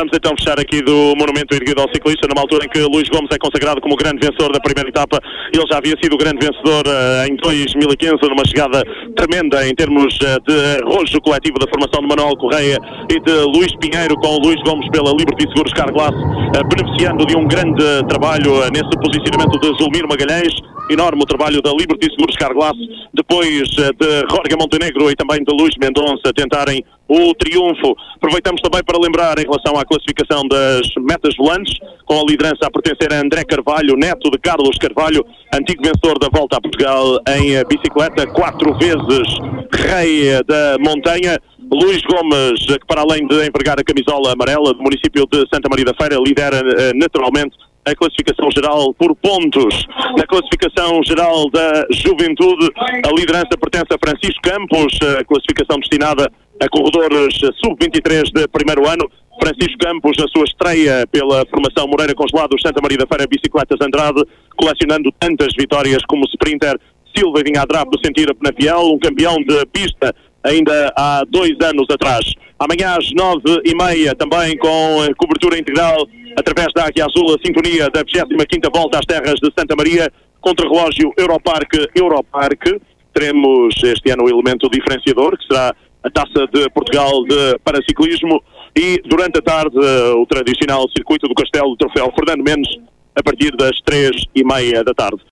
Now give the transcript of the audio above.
Vamos então fechar aqui do monumento erguido ao ciclista, numa altura em que Luís Gomes é consagrado como o grande vencedor da primeira etapa. Ele já havia sido o grande vencedor em 2015, numa chegada tremenda em termos de arrojo coletivo da formação de Manuel Correia e de Luís Pinheiro, com Luís Gomes pela Liberty Seguros Carglass, beneficiando de um grande trabalho nesse posicionamento de Zulmir Magalhães. Enorme o trabalho da Liberty Seguros Carglass, depois de Jorge Montenegro e também de Luís Mendonça tentarem o triunfo. Aproveitamos também para lembrar em relação à classificação das metas volantes, com a liderança a pertencer a André Carvalho, neto de Carlos Carvalho, antigo vencedor da Volta a Portugal em bicicleta, 4 vezes rei da montanha. Luís Gomes, que para além de envergar a camisola amarela do município de Santa Maria da Feira, lidera naturalmente a classificação geral por pontos. Na classificação geral da juventude, a liderança pertence a Francisco Campos, a classificação destinada a corredores sub-23 de primeiro ano. Francisco Campos, na sua estreia pela formação Moreira Congelados Santa Maria da Feira Bicicletas Andrade, colecionando tantas vitórias como sprinter. Silva Vinhadrap do Sentira Penafiel, um campeão de pista ainda há 2 anos atrás. Amanhã às 9h30, também com cobertura integral através da Águia Azul, a sintonia da 25ª Volta às Terras de Santa Maria, contra-relógio Europarque. Teremos este ano o elemento diferenciador, que será a Taça de Portugal de Paraciclismo, e durante a tarde o tradicional circuito do Castelo do Troféu Fernando Mendes, a partir das 3h30 da tarde.